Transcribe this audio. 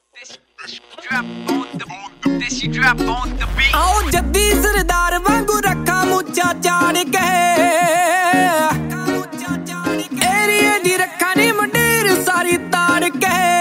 आओ जद्दी सरदार वांगू रखा मुच्चा चाड़ के एरिए दी रखा नी मंडीर सारी ताड़ के